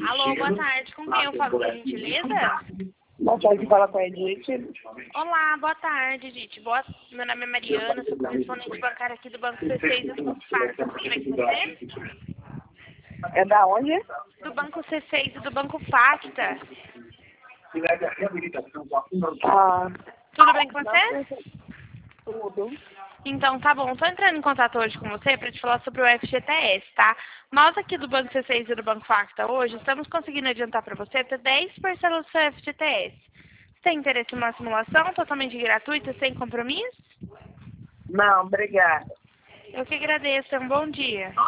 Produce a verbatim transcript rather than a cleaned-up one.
Alô, boa tarde. Com quem eu falo, por gentileza? Boa tarde, fala com a Edith. Olá, boa tarde, Edith. Boa... Meu nome é Mariana, sou correspondente bancária aqui do Banco C seis e do Banco Facta. Tudo bem com você? É da onde? Do Banco C seis e do Banco Facta. Ah, Tudo bem com você? tudo. Então, tá bom. Tô entrando em contato hoje com você para te falar sobre o F G T S, tá? Nós aqui do Banco C seis e do Banco Facta hoje estamos conseguindo adiantar para você até dez parcelas do seu F G T S. Você tem interesse em uma simulação totalmente gratuita, sem compromisso? Não, obrigada. Eu que agradeço. Um bom dia.